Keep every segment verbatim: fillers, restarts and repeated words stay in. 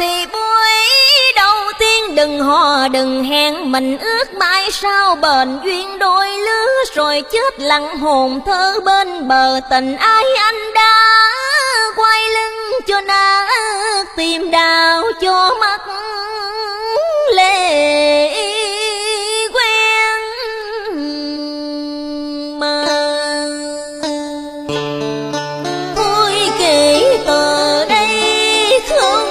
thì buổi đầu tiên đừng hò đừng hẹn, mình ước mãi sao bền duyên đôi lứa, rồi chết lặng hồn thơ bên bờ tình ai anh đã quay lưng cho nát tìm đau cho mắt lệ quen mơ. Thôi kể từ đây không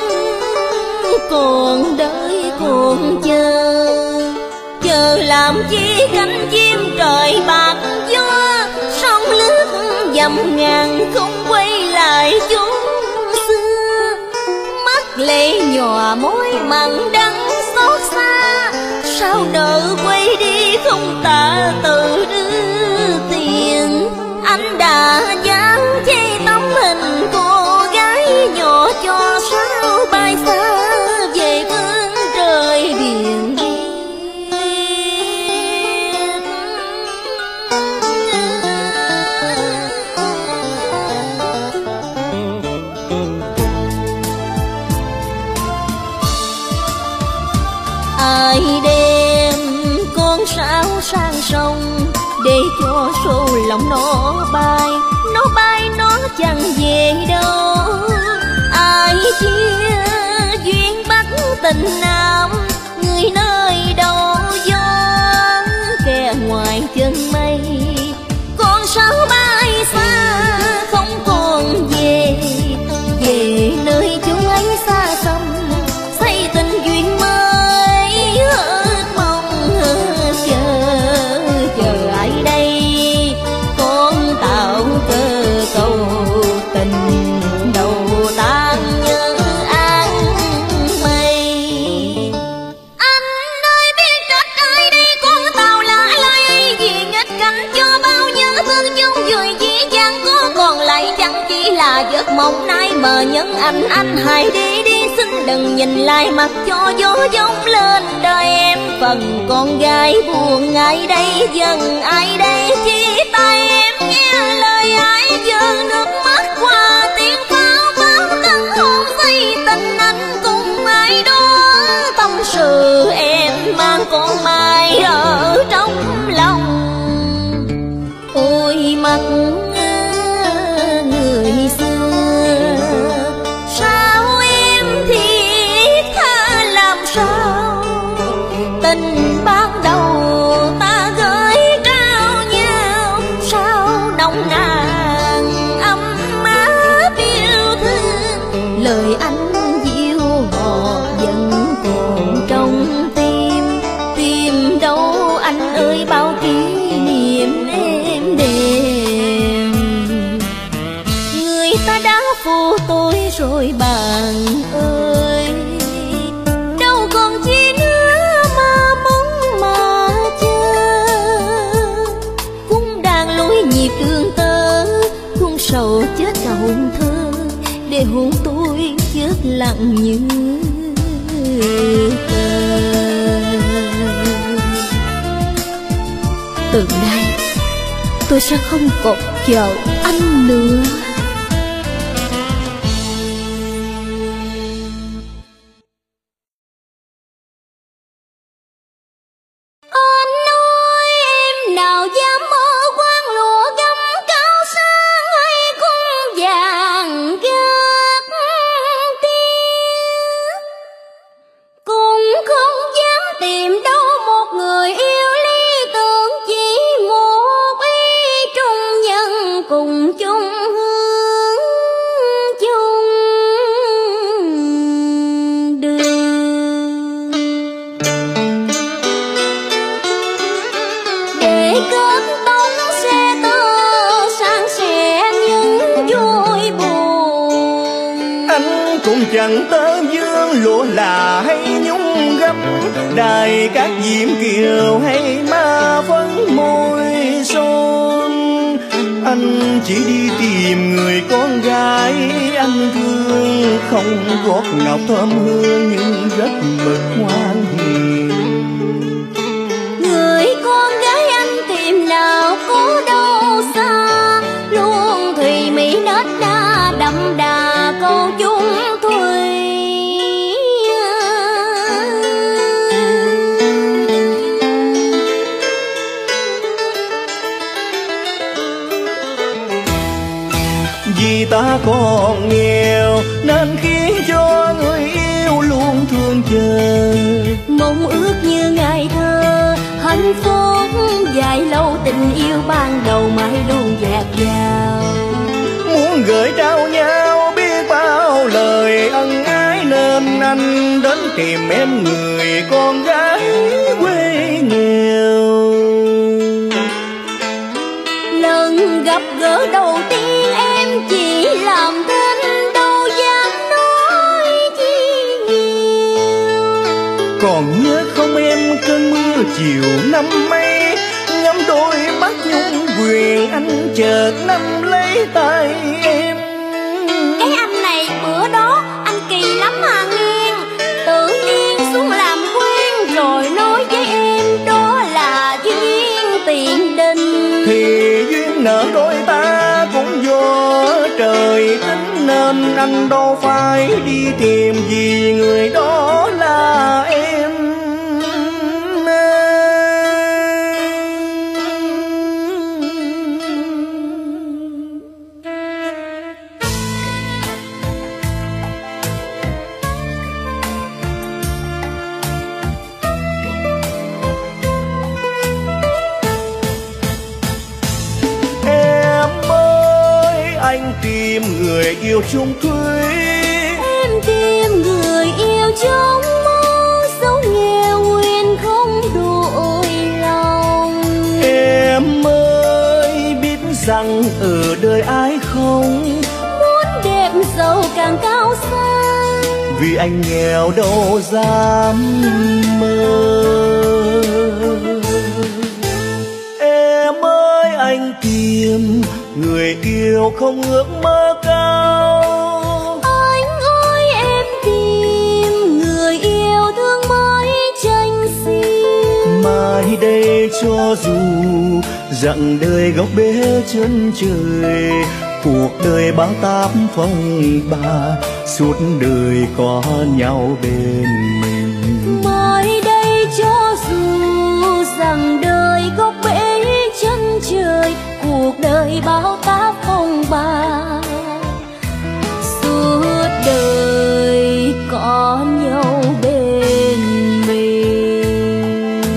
còn đợi còn chờ, chờ làm chi cánh chim trời bạc gió, sông lướt dầm ngàn không quay lại chốn xưa. Mắt lệ nhòa môi mặn đắng xót xa, sao nỡ quay đi không tạ từ đưa tiền. Anh đã dám chê tấm hình cô gái nhỏ cho sao bay xa về phương trời biển biên. Ai đem con sáo sang sông để cho số lòng nó bay, nó bay nó chẳng về đâu. Ai chia duyên bắc tình nam, người nơi đâu gió kẻ ngoài chân mây. Con sáo bay xa không còn về, về nơi chúng ấy xa xăm xây tình duyên mới. Ước mong chờ chờ ai đây, con tạo cơ cầu tình đầu tan như áng mây. Anh ơi biết trách ai đây, con tàu lạ lây vì nghịch cảnh cho bao nhớ thương chung vui dễ dàng có còn lại chẳng chỉ là giấc mộng nay mờ nhân. Anh anh hãy đi đi xin đừng nhìn lại mặt cho gió giông lên đời em. Phần con gái buồn ai đây dần ai đây chia tay em, nghe lời ai dơ nước mắt qua tiếng pháo pháo căng hồn say tình. Anh cùng ai đó tâm sự em mang con mai ở trong lòng. Ôi mắt người xưa sao em thiết tha làm sao, tình ban đầu ta gửi trao nhau sao nồng nàn ấm áp yêu thương. Lời anh dịu ngọt vẫn còn trong tim, tim đâu anh ơi bao kỷ niệm êm đềm. Người ta đã phụ tôi rồi bạn ơi, đâu còn chi nữa mà mong mà chờ. Cung đàn lối nhịp đường tơ, cung sầu chết cả hồn thơ, để hồn tôi chết lặng như tờ. Từ nay tôi sẽ không còn chờ anh nữa. Anh nói em nào dám mơ quan lụa gấm cao sang hay cung vàng gác tiếng, cũng không dám tìm đâu một người yêu lý tưởng, chỉ một ý trung nhân cùng chung hướng chung đường. Để kết tóc xe tơ sang sẻ những vui buồn, anh cũng chẳng tơ dương lụa là hay nhung gấm, đài các diễm kiều hay ma phấn môi son. Anh chỉ đi tìm người con gái anh thương, không gót ngọc thơm hương nhưng rất mực ngoan hiền. người con gái anh tìm nào có đâu xa, luôn thùy mỹ nết na đậm đà câu chung thùy. ta còn nghèo nên khiến cho người yêu luôn thương chờ. Mong ước như ngày thơ hạnh phúc dài lâu, tình yêu ban đầu mãi luôn dạt dào. Muốn gửi trao nhau biết bao lời ân ái nên anh đến tìm em người con gái quê nghèo. Lần gặp gỡ đầu tiên em chỉ làm thinh đâu dám nói chi nhiều. Còn nhớ không em cơn mưa chiều năm mấy, ngắm đôi mắt nhung quyền anh chợt nắm lấy tay em. Cái anh này bữa đó anh kỳ lắm mà nghiêng, tự nhiên xuống làm quen rồi nói với em đó là duyên tiền đình. Thì duyên nợ đôi ta cũng do trời tính nên anh đâu phải đi tìm vì người đó là em. Anh tìm người yêu chung thủy, em tìm người yêu trong mơ, dấu nghèo nguyên không đổi lòng. Em ơi biết rằng ở đời ai không muốn đẹp giàu càng cao xa, vì anh nghèo đâu dám mơ. Em ơi anh tìm người yêu không ước mơ cao. Anh ơi em tìm người yêu thương mới tranh xin. Mai đây cho dù dặn đời góc bể chân trời, cuộc đời bao táp phong ba, suốt đời có nhau bên mình. Mai đây cho dù rằng đời góc bể chân trời, cuộc đời bao táp phong ba, suốt đời có nhau bên mình.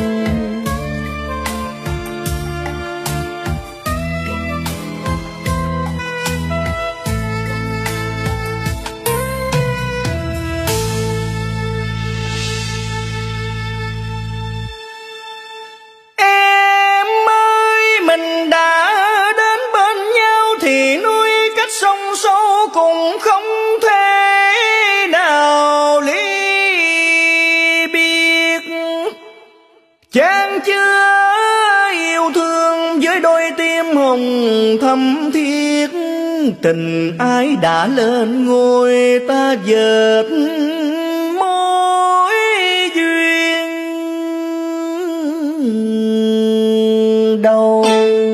Em ơi mình đã đến bên nhau thì nuôi cách sông sâu cũng không thể nào ly biệt. Chàng chưa yêu thương với đôi tim hồng thắm thiết, tình ai đã lên ngôi ta dệt mối duyên đâu.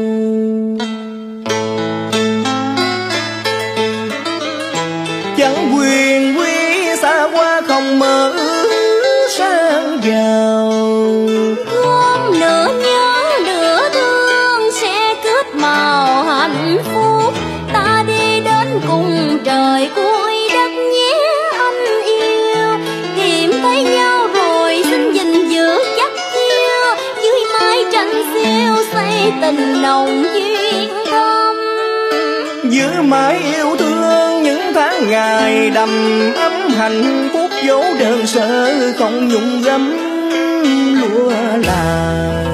Chẳng quyền quý xa qua không mơ ước sang giàu, Gom nửa nhớ nửa thương sẽ cướp màu hạnh phúc. Ta đi đến cùng trời cuối đất nhé anh yêu, tìm thấy nhau rồi xin gìn giữ chắc chiêu, dưới mái tranh xiêu xây tình nồng duyên thâm. giữ mãi yêu thương những tháng ngày đầm ấm hạnh phúc, dấu đơn sơ không nhung gấm lúa là.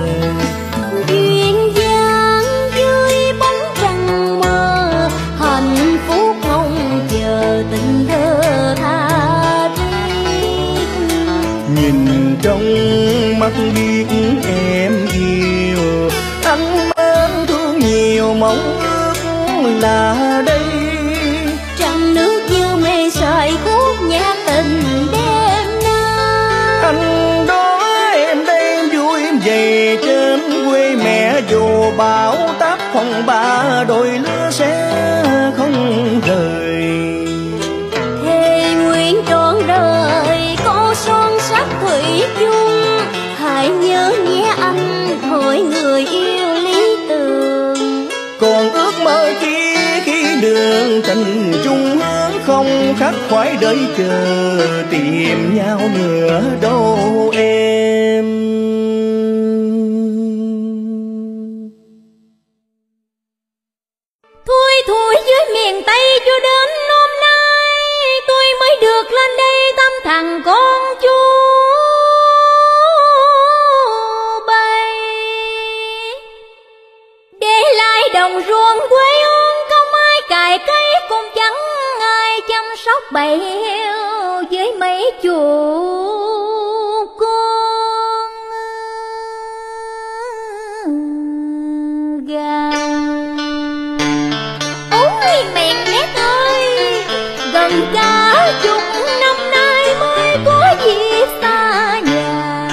Duyên dáng dưới bóng trăng mơ, hạnh phúc mong chờ tình thơ tha thiết. Nhìn trong mắt biết em yêu, anh mến thương nhiều mong ước là đây. Trăng nước như mê sợi khúc nhạc tình đêm nay. Anh đó em đây vui về trên quê mẹ, dù bão táp phong ba đôi lứa sẽ không rời. Thề nguyện trọn đời có son sắc thủy chung, hãy nhớ nhé anh hỏi người yêu lý tưởng. Còn ước mơ chi khi đường tình chung hướng không khắc khoải đợi chờ tìm nhau nữa đâu em. Thôi thôi dưới miền Tây cho đến hôm nay tôi mới được lên đây thăm thằng con chú bay, để lại đồng ruộng quê hương không ai cày cấy cũng chẳng ai chăm sóc bầy heo với mấy chú con gà. Ôi mèn nét ơi, gần cả chục năm nay mới có dịp xa nhà,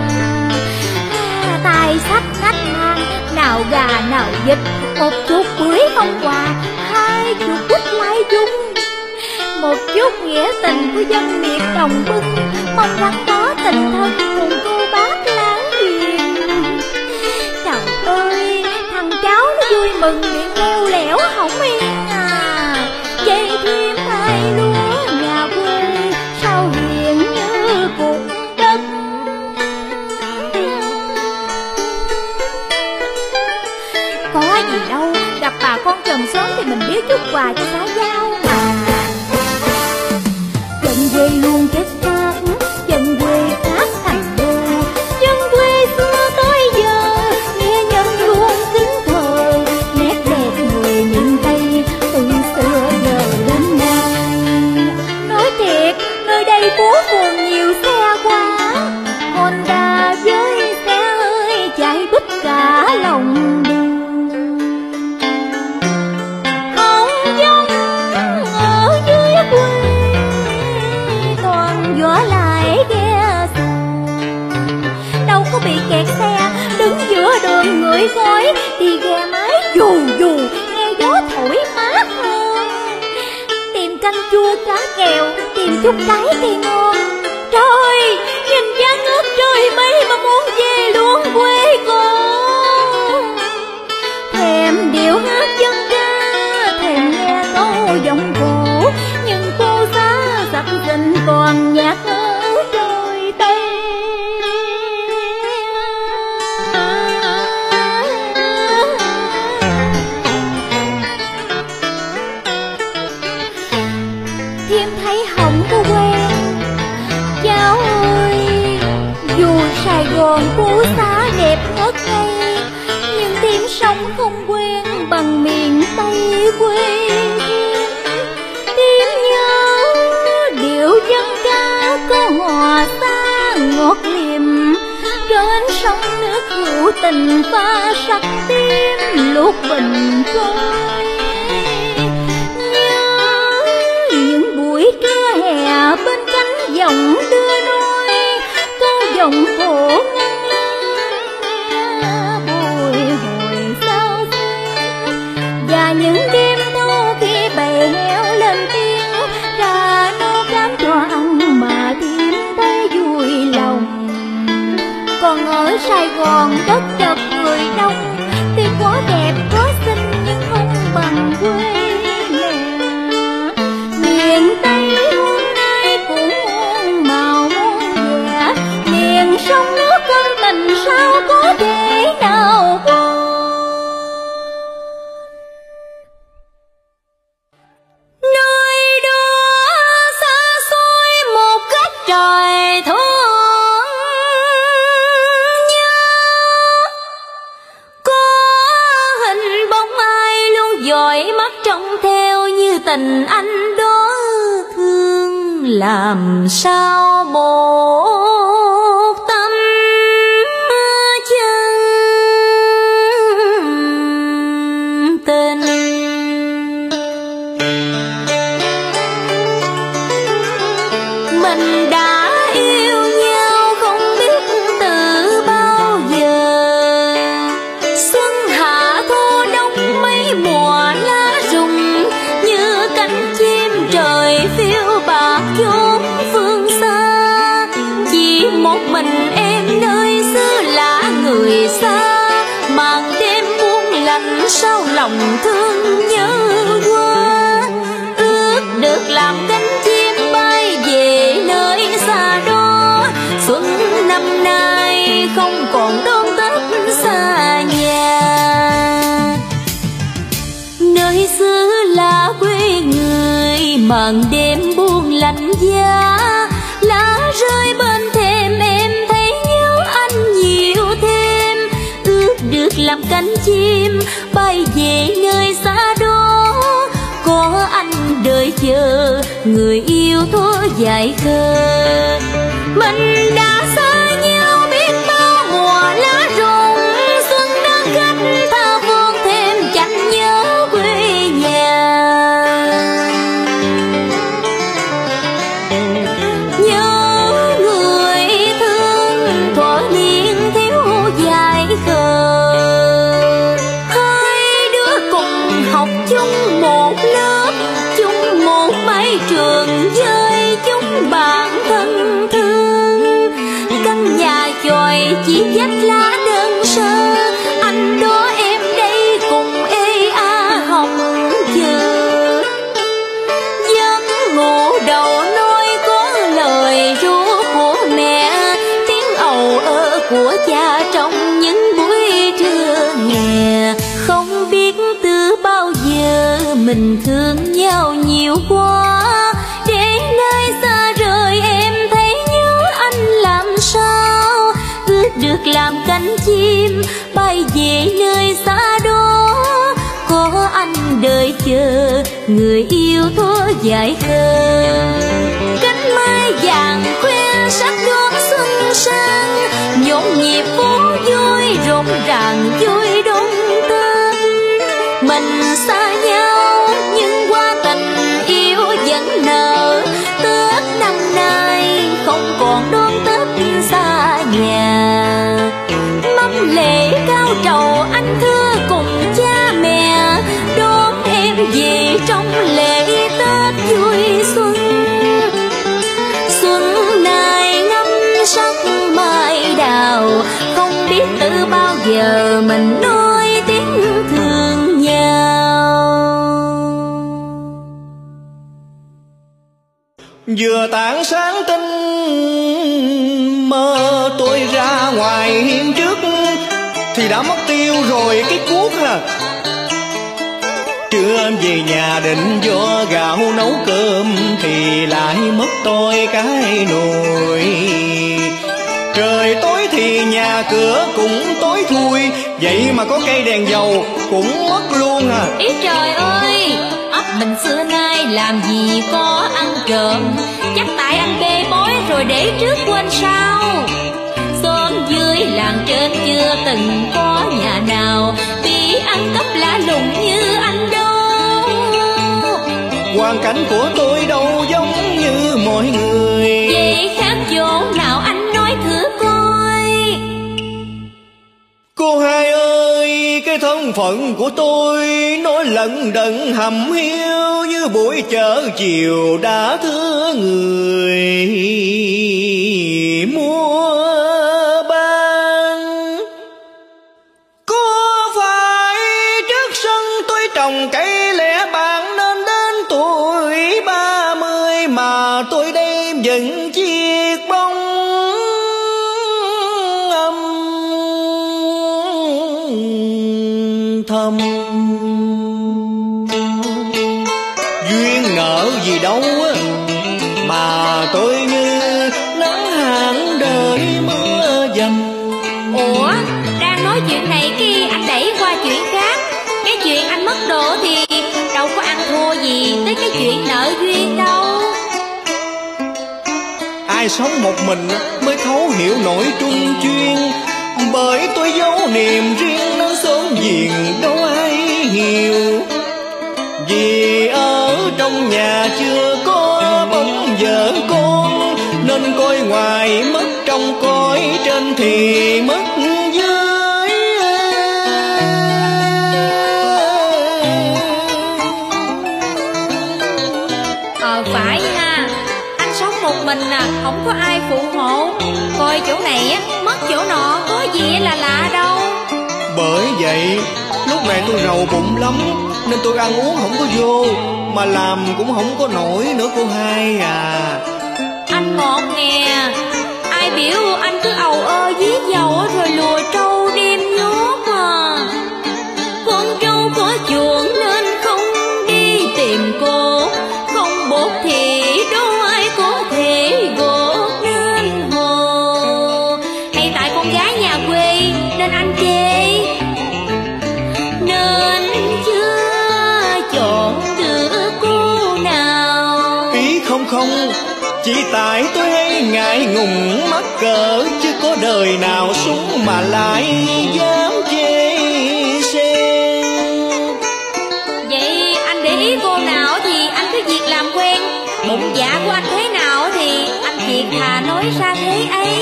tài sách khách hàng nào gà nào vịt, một chút bưởi không quà, hai chút quýt lai dung, một chút nghĩa tình của dân miệt đồng bưng, mong rằng có tình thân cùng cô bác láng giềng. Trời ơi, thằng cháu nó vui mừng miệng leo lẻo hổng yên à, dây thêm hai lúa nhà quê sao hiền như cục đất. Có gì đâu, gặp bà con chòm xóm thì mình biếu chút quà cho xã giao mà. Dân quê luôn kết xác, dân quê khác thành đô, dân quê xưa tới giờ nghe nhân luôn kính thờ, nét đẹp người miền Tây từ xưa giờ đến nay. Nói thiệt, nơi đây phố phường nhiều xe quá, Honda với xe hơi chạy bít cả lòng đường. Không giống ở dưới quê toàn gió lại ghe xuồng, đâu có bị kẹt xe đứng giữa đường ngửi khói, đi ghe máy dù dù nghe gió thổi mát hơn. Tìm canh chua cá kèo, tìm chút trái cây ngon, trời nhìn giá ngước trời mây mà muốn về luôn quê con. Thèm điệu hát dân ca, thèm nghe câu giọng cổ, nhưng cô giá sắp sinh còn nhạc ở trời Tây. Thiêm thấy không có quen cháu ơi, dù Sài Gòn phố xá đẹp ngất ngây, nhưng Thiêm sống không quen bằng miền Tây quê Thiêm. Nhớ điệu dân ca có hòa xa ngọt liềm, trên sông nước hữu tình pha sắc tím lúc bình trôi. Nhớ những buổi trưa hè bên cánh dòng đưa đôi, câu dòng cổ ngân nga bồi hồi sao xuyên, và những đêm thâu khi bầy heo lên tiếng ra nấu cám cho ăn mà Thiêm thấy vui lòng. Còn ở Sài Gòn đất chật người đông, tuy có đẹp có xinh nhưng không bằng quê nhà. Miền Tây hôm nay cũng muôn màu muôn vẻ, miền sông nước ân tình sao có thể nào quên. Nơi đó xa xôi một góc trời thương nhớ, có hình bóng ai luôn dõi mắt trông theo như tình anh đó thương làm sao một tâm chân tình. Mình đã yêu nhau không biết từ bao giờ, xuân hạ thu đông mấy mùa lá rụng, như cánh chim trời phiêu bạc chốn phương xa. Chỉ một mình em nơi xứ lạ người xa, màn đêm buông lạnh sao lòng thương nhớ qua. màn đêm buông lạnh giá, lá rơi bên thềm em thấy nhớ anh nhiều thêm. Ước được làm cánh chim bay về nơi xa đó, có anh đợi chờ người yêu thuở dài khờ. Mình đã xa nhau biết bao mùa lá rụng, xuân đã cách tha phương thêm chẳng nhớ quê nhà. Nhớ người thương thuở niên thiếu dài khờ, hai đứa cùng học chung một lớp, chung một mái trường với chúng bạn thân thương. Căn nhà chòi chỉ vách lá đơn sơ, anh đó em đây cùng ê a hồng chờ. Giấc ngủ đầu nói có lời ru của mẹ, tiếng ầu ơ của cha trong những buổi trưa hè. Không biết từ bao giờ mình thương nhau nhiều quá, để nơi xa rời em thấy nhớ anh làm sao. Ước được làm cánh chim bay về nơi xa đó, có anh đợi chờ người yêu thuở dài khờ. Cánh mai vàng khoe sắc đón xuân sang, nhộn nhịp phố vui rộn ràng vui đông tên. Mình xa nhau nhưng qua tình yêu vẫn nở, Tết năm nay không còn đón Tết xa nhà. Mâm lễ cao trầu anh thưa cùng cha mẹ, đón em về trong lễ Tết vui xuân. Xuân này ngắm sắc mai đào, không biết từ bao giờ mình nói tiếng thương nhau. Vừa tảng sáng tinh mơ tôi ra ngoài hiên trước, thì đã mất tiêu rồi cái cuốc à. Trưa em về nhà định vô gạo nấu cơm, thì lại mất tôi cái nồi. Trời tối thì nhà cửa cũng tối thui, vậy mà có cây đèn dầu cũng mất luôn à. Ý trời ơi, ấp mình xưa nay làm gì có ăn trộm, chắc tại anh bê bối rồi để trước quên sau. Xóm dưới làng trên chưa từng có nhà nào bị ăn cắp lạ lùng như anh đâu. Hoàn cảnh của tôi đâu giống như mọi người, vậy khác chỗ nào anh nói thử coi. Cô hai ơi, cái thân phận của tôi nó lận đận hầm hiu như buổi chợ chiều đã thưa người mua bán. Có phải trước sân tôi trồng cây lẻ bạn nên đến tuổi ba mươi mà tôi đêm vẫn chiếc bóng âm thầm. Duyên nợ gì đâu mà tôi như nắng hạn đợi mưa dầm. Ủa, đang nói chuyện này kia anh đẩy qua chuyện khác. Cái chuyện anh mất đồ thì đâu có ăn thua gì tới cái chuyện nợ duyên đâu. Ai sống một mình mới thấu hiểu nỗi trung chuyên, bởi tôi giấu niềm riêng nên sớm giềng đâu ai hiểu. Vì ở trong nhà chưa có bóng vợ con, nên coi ngoài mất trong coi trên thì mất dưới. Ờ phải ha, anh sống một mình à, không có ai phụ hộ. Coi chỗ này á, mất chỗ nọ, có gì là lạ đâu. Bởi vậy lúc này tôi rầu bụng lắm, nên tôi ăn uống không có vô, mà làm cũng không có nổi nữa cô hai à. Anh ngọt nè, ai biểu anh cứ ầu ơ dí dầu rồi lùa trâu đem nhốt à. Con trâu có chuồng nên không đi tìm cô, không bộ anh chê, nên chưa chọn được cô nào. Ý không không, chỉ tại tôi hay ngại ngùng mắc cỡ, chứ có đời nào xuống mà lại dám chê xen. Vậy anh để ý cô nào thì anh cứ việc làm quen, bụng dạ của anh thế nào thì anh thiệt thà nói ra thế ấy.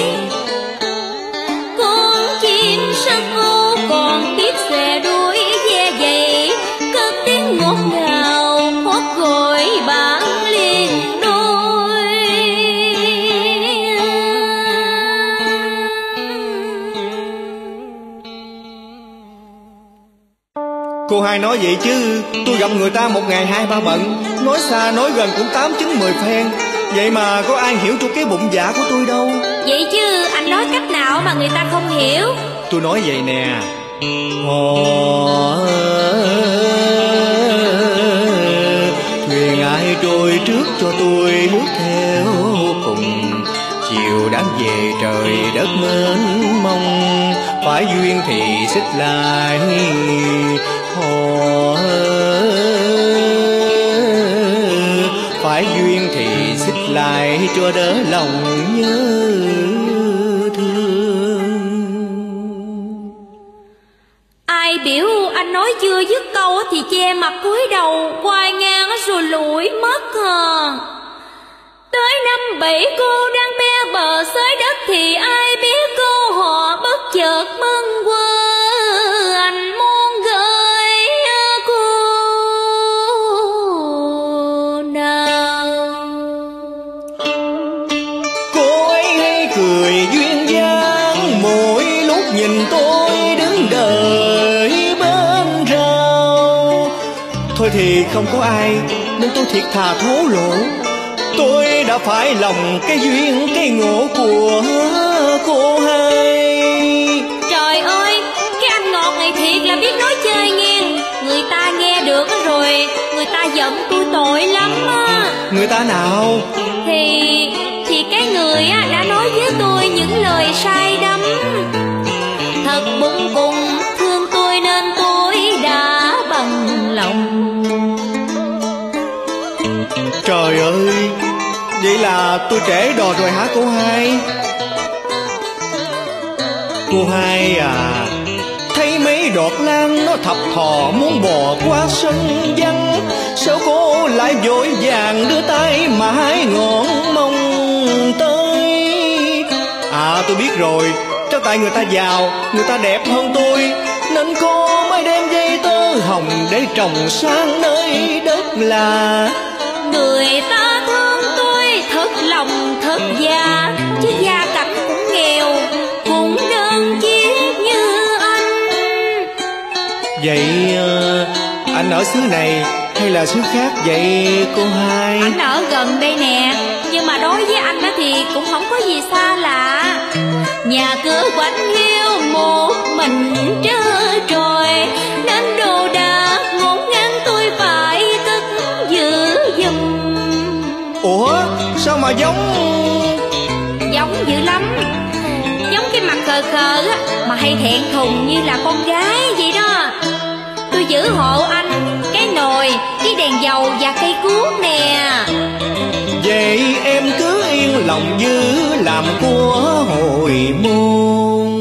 Con chim sân ô còn biết xòe đuôi ve dày, cất tiếng ngọt ngào hót gọi bạn liền đôi. Cô hai nói vậy chứ tôi gặp người ta một ngày hai ba bận, nói xa nói gần cũng tám chín mười phen, vậy mà có ai hiểu trong cái bụng dạ của tôi đâu. Vậy chứ anh nói cách nào mà người ta không hiểu? Tôi nói vậy nè: Hò thuyền ai trôi trước cho tôi bước theo cùng, chiều đã về trời đất mênh mông, phải duyên thì xích lại. Hò phải duyên thì xích lại cho đỡ lòng nhớ thương. Ai biểu anh nói chưa dứt câu thì che mặt cúi đầu quay ngang rồi lủi mất à. Tới năm bảy cô đang be bờ xới đất thì ai biết cô họ bất chợt mân quơ, anh muốn gửi cô nào. Cô ấy hay cười duyên dáng mỗi lúc nhìn tôi đứng đợi bên rào. Thôi thì không có ai nên tôi thiệt thà thố lộ, tôi đã phải lòng cái duyên cái ngộ của cô hai. Trời ơi, cái anh ngọt này thiệt là biết nói chơi nghe. Người ta nghe được rồi, người ta giận tôi tội lắm á. Người ta nào? Thì, thì cái người á đã nói với tôi những lời sai đắm. Thật bụng cùng thương tôi nên tôi đã bằng lòng. Trời ơi, vậy là tôi trễ đò rồi hả cô hai? Cô hai à, thấy mấy đọt lan nó thập thò muốn bò qua sân vắng, sao cô lại vội vàng đưa tay mà hái ngọn mông tới? À tôi biết rồi, chắc tại người ta giàu, người ta đẹp hơn tôi, nên cô mới đem dây tơ hồng để trồng sang nơi đất là. Người ta thương tôi thật lòng thật già, chứ gia cảnh cũng nghèo, cũng đơn chiếc như anh. Vậy anh ở xứ này hay là xứ khác vậy cô hai? Anh ở gần đây nè, nhưng mà đối với anh á thì cũng không có gì xa lạ. Nhà cửa quạnh hiu một mình trơ trọi, nên đồ đạc ngổn ngang tôi phải cất giữ giùm. Ủa sao mà giống Giống dữ lắm, giống cái mặt khờ khờ á, mà hay thẹn thùng như là con gái vậy đó. Tôi giữ hộ anh cái nồi, cái đèn dầu và cây cuốc nè. vậy em cứ yên lòng giữ làm của hồi môn.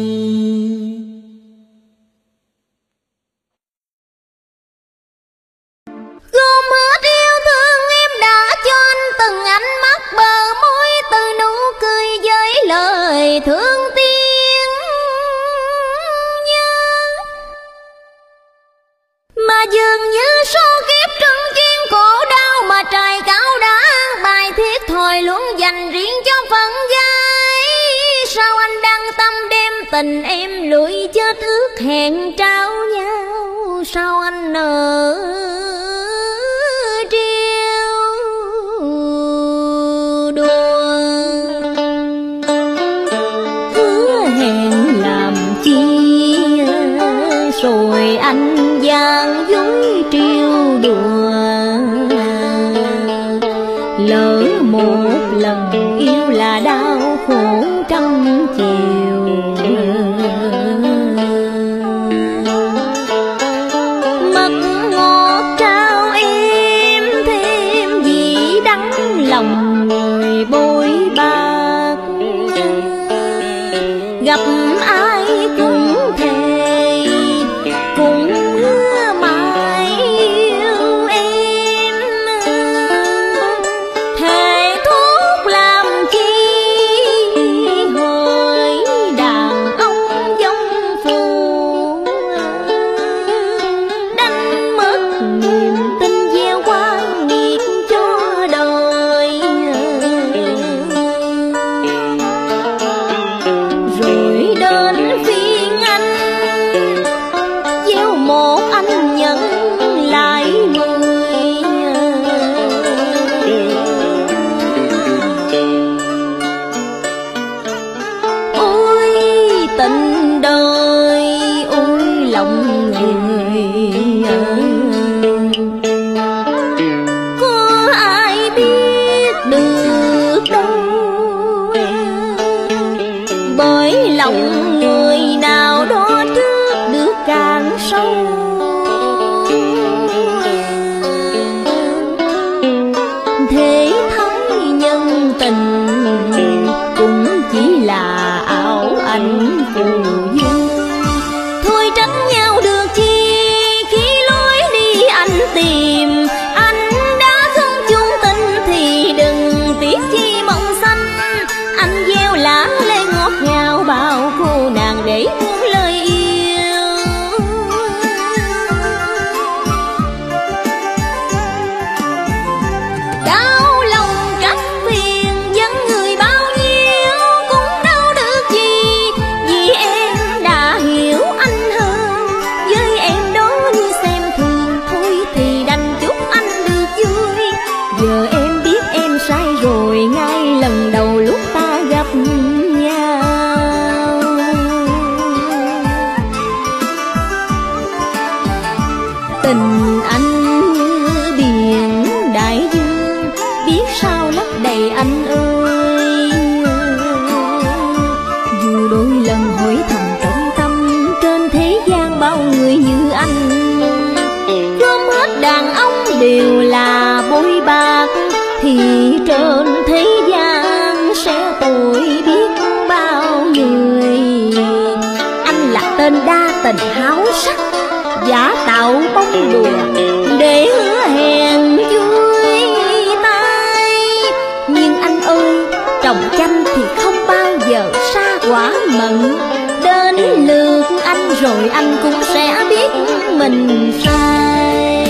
Gom hết yêu thương em đã cho anh, từng ánh mắt bờ môi, từ nụ cười với lời thương tiếng nhớ. Mà dường như số kiếp trưng chuyên khổ đau, mà trời cao đã an bài thiết thời luôn dành riêng cho phận gái. Sao anh đang tâm đem tình em lụi chết ước hẹn trao nhau? Sao anh nỡ rồi anh gian dối trêu đùa? Lỡ một lần yêu là đau khổ trăm chiều. lòng người. Có ai biết được đâu, bởi lòng người nào đó trước được càng sâu. Thế thấy nhân tình cũng chỉ là ảo ảnh phù du. Thôi tránh nhau được chi, khi lối đi anh tìm. Anh đã không chung tình thì đừng tiếc chi mộng xanh. Anh gieo lá lê ngọt ngào bao cô nàng để buông lời yêu. Đau lòng trách phiền dân người bao nhiêu cũng đâu được gì, vì em đã hiểu anh hơn. Với em đó như xem thường, thôi thì đành chúc anh được vui. Giờ em biết em sai rồi ngay lần đầu lúc ta gặp nhau. Tình anh như biển đại dương, biết sao lấp đầy anh ơi. Dù đôi lần hỏi thầm trong tâm, trên thế gian bao người như anh. Gom hết đàn ông đều là bội bạc, thì trên thế gian sẽ tội biết bao người. Anh là tên đa tình háo sắc, giả tạo bông đùa để hứa hẹn vui tay. Nhưng anh ơi, trồng chanh thì không bao giờ xa quả mận. Đến lượt anh rồi anh cũng sẽ biết mình sai.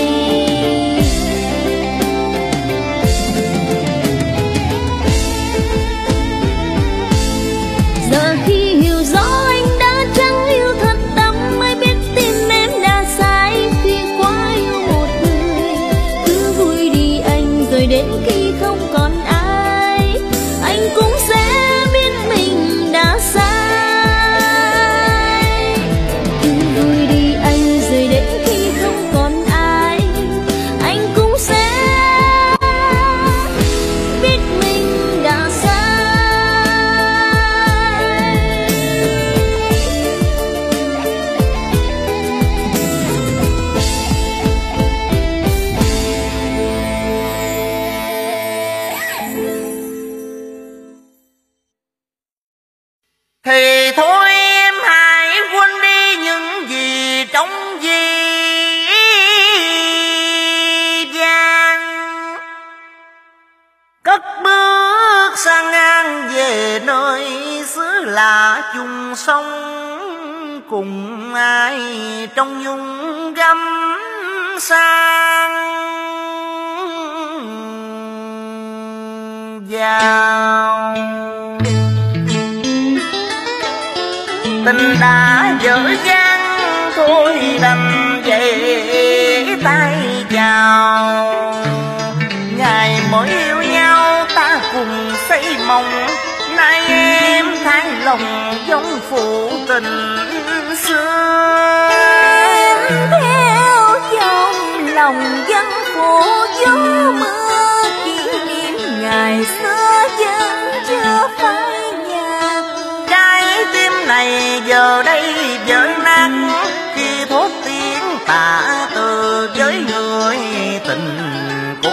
Giờ khi hiểu rõ anh đã chẳng yêu thật tâm, mới biết tim em đã sai khi quá yêu một người. Cứ vui đi anh, rồi đến khi không còn ai, anh cũng sẽ biết mình đã sai. Cứ vui đi anh, rồi đến khi không còn ai, anh cũng sẽ biết mình đã sai. Thì thôi em hãy quên đi những gì trong dĩ vãng, cất bước sang ngang về nơi xứ lạ chung sống, cùng ai trong nhung gấm sang vào. Tình đã dở dang, thôi đành về tay chào. Ngày mới yêu nhau ta cùng xây mộng, nay em thay lòng giống phụ tình xưa. Theo dòng lòng dân phụ gió mưa, kỷ niệm ngày xưa vẫn chưa phai nhạt. Trái tim này giờ đây vỡ nát, khi thốt tiếng tạ từ với người tình cũ.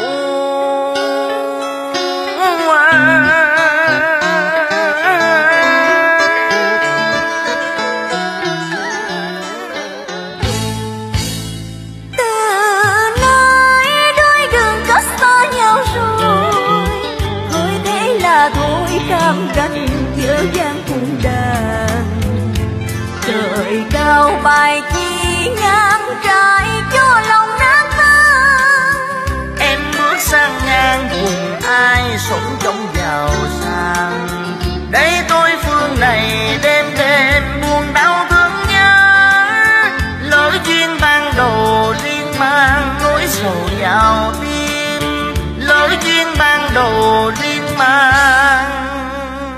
Cam canh giữa gian cung đàn, trời cao bài chi ngang trái cho lòng nát tan. Em bước sang ngang cùng ai sống trong giàu sang, đây tôi phương này đêm đêm buồn đau thương nhớ. Lỡ duyên ban đầu riêng mang nỗi sầu vào tim, lỡ duyên ban đầu riêng mang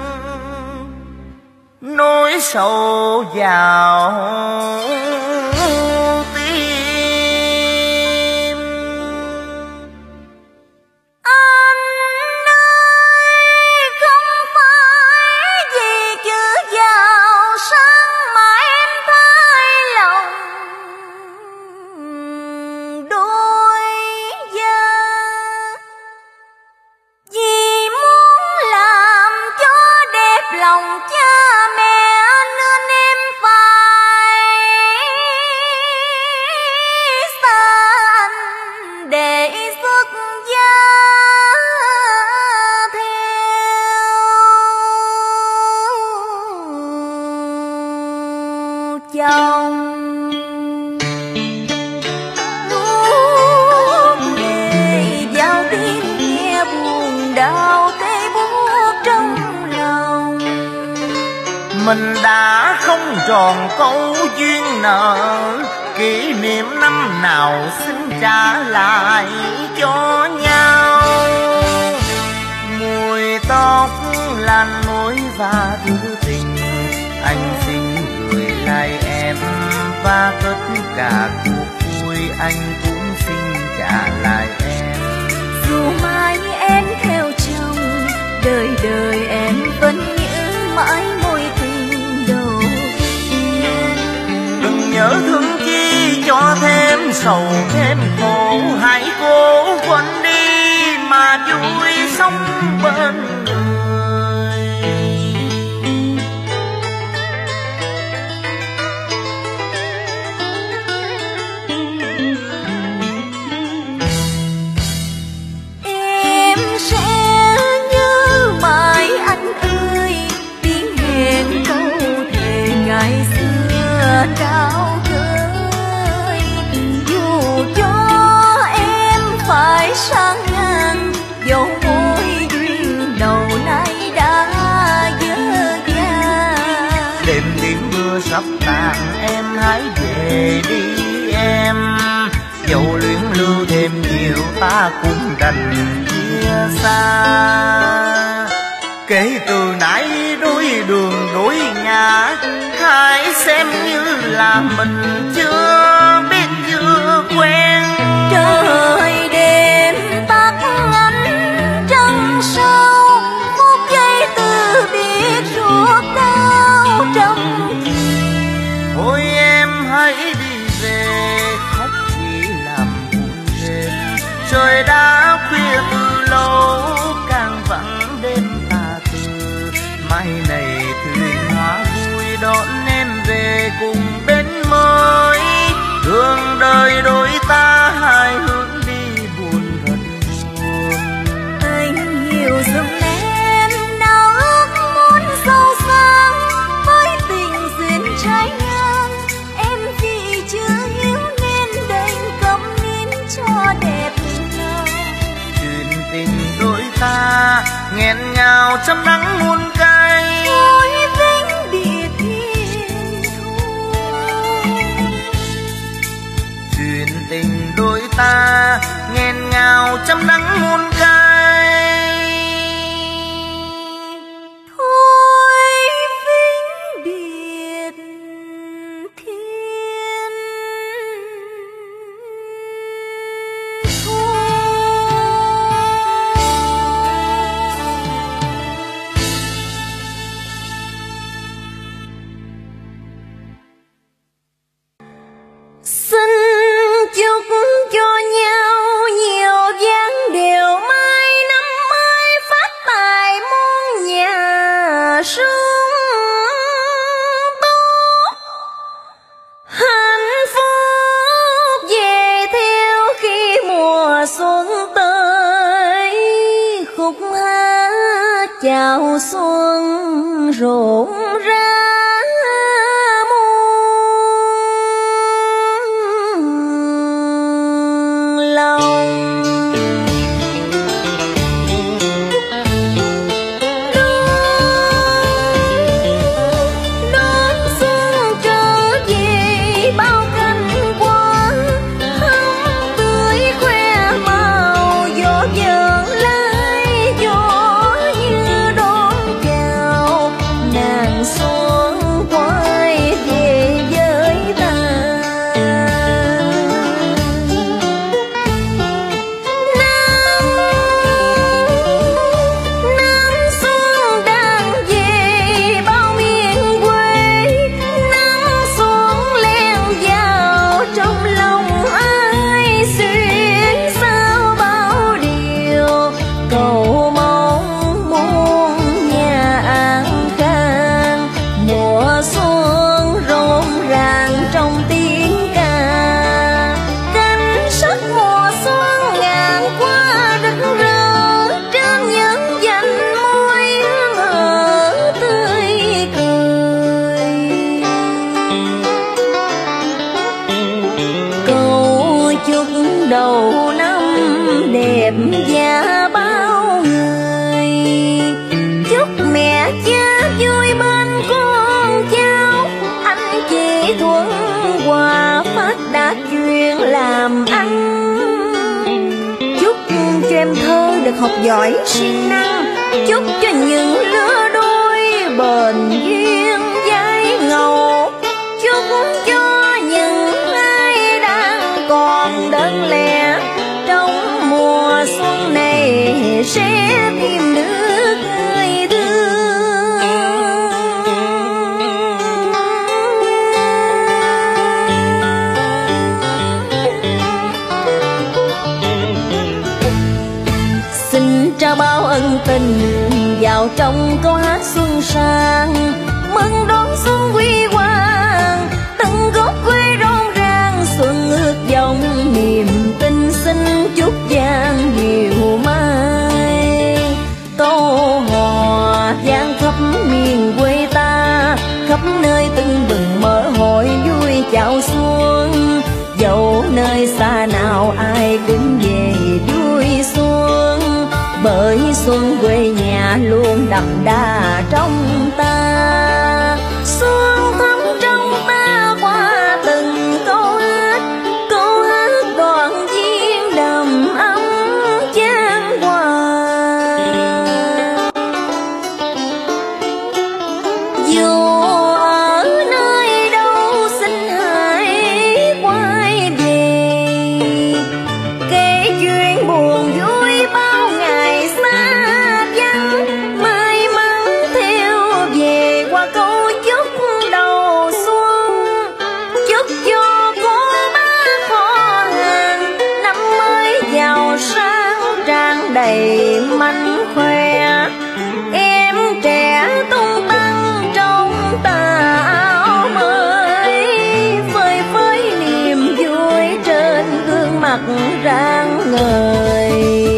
nỗi sầu vào lòng. Nuốt về vào tim nghe buồn đau tê buốt trong lòng. Mình đã không tròn câu duyên nợ, kỷ niệm năm nào xin trả lại cho nhau. Mùi tóc làn môi và thư tình, anh xin gửi lại em, và tất cả cuộc vui anh cũng xin trả lại em. Dù mai em theo chồng, đời đời em vẫn nhớ mãi mối tình đầu tiên. Đừng nhớ thương chi cho thêm sầu thêm khổ, hãy cố quên đi mà vui sống bên người. Em sẽ nhớ mãi anh ơi, tiếng hẹn câu thề ngày xưa trao khơi. Dù cho em phải sang ngang, dẫu mối duyên đầu nay đã dở dang. Đêm tiếng mưa sắp tàn em hãy về đi em, dẫu luyến lưu thêm nhiều ta cũng đành chia xa. Kể từ nãy đôi đường đôi ngả, hãy xem như là mình chưa biết chưa quen. Trời đêm tắt ánh trăng sâu, phút giây từ biệt ruột đau trong chiều. Thôi em hãy đi về, khóc chỉ làm buồn thêm. Trời đã khuya từ lâu, càng vắng đêm tà từ. Mai này thuyền hóa vui đón em về cùng bên mới. Đường đời đôi ta hai hướng đi buồn thật buồn. Anh hiểu giùm em nào ước muốn sâu sang, với tình duyên trái ngang. Em vì chưa hiểu nên đành câm nín cho đẹp lòng. Chuyện tình đôi ta nghẹn ngào trăm đắng muôn cay, Ôi vĩnh biệt thiên thu. chuyện tình đôi ta nghẹn ngào trăm đắng muôn cay. Thôi vĩnh biệt thiên thu. Xin chúc cho nhau nhiều dáng đều mai năm mới phát tài muôn nhà sung túc, hạnh phúc về theo khi mùa xuân tới. Khúc hát chào xuân rộn rã nàng đầu năm đẹp và bao người. Chúc mẹ cha vui bên con cháu, anh chị thuận hòa phát đạt chuyện làm ăn. Chúc cho em Thơ được học giỏi siêng năng, chúc cho những lứa đôi bền duyên dai ngầu, chúc cho những ai đang còn đơn lẻ trong mùa xuân này sẽ tìm được người thương. Xin trao bao ân tình vào trong câu hát xuân sang, mừng đón xuân huy hoàng, từng gốc quê rộn ràng, xuân ước vọng niềm tin, xin chúc vang nhiều mai. Câu hò vang khắp miền quê ta, khắp nơi tưng bừng mở hội vui chào xuân. Dẫu nơi xa nào ai cũng về vui xuân, bởi xuân quê nhà luôn đậm đà trong ta. Xuân thắm trong ta qua từng câu hát, câu hát đoàn viên đầm ấm chan hòa. Dù ở nơi đâu xin hãy quay về, kể chuyện buồn vui bao ngày xa vắng, may mắn theo về qua câu chúc đầu xuân. Chúc cho cô bác họ hàng năm mới giàu sang tràn đầy manh khỏe, em trẻ tung tăng trong tà áo mới, phơi phới niềm vui trên gương mặt rạng ngời.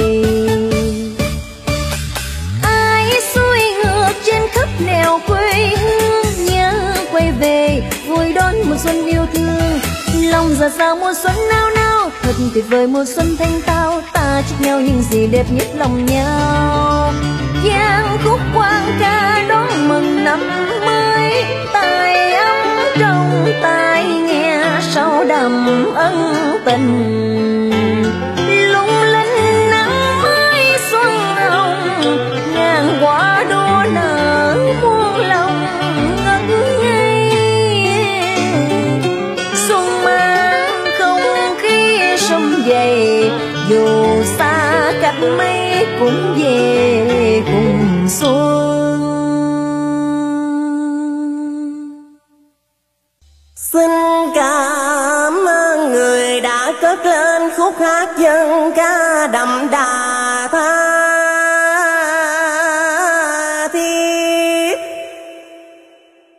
Ai xuôi ngược trên khắp nẻo quê hương, nhớ quay về vui đón mùa xuân yêu thương. Lòng giờ sao mùa xuân nao nao, thật tuyệt vời mùa xuân thanh tao, ta chúc nhau những gì đẹp nhất lòng nhau. Giang khúc quang ca đón mừng năm mới, tài ấm trong tai nghe sau đầm ân tình. Lung linh nắng mới xuân hồng, ngàn quả đua nở muôn lòng ngất ngây. Xuân mang không khí sum vầy, dù xa cách mấy cũng về cùng xuân. Xin cảm ơn người đã cất lên khúc hát dân ca đậm đà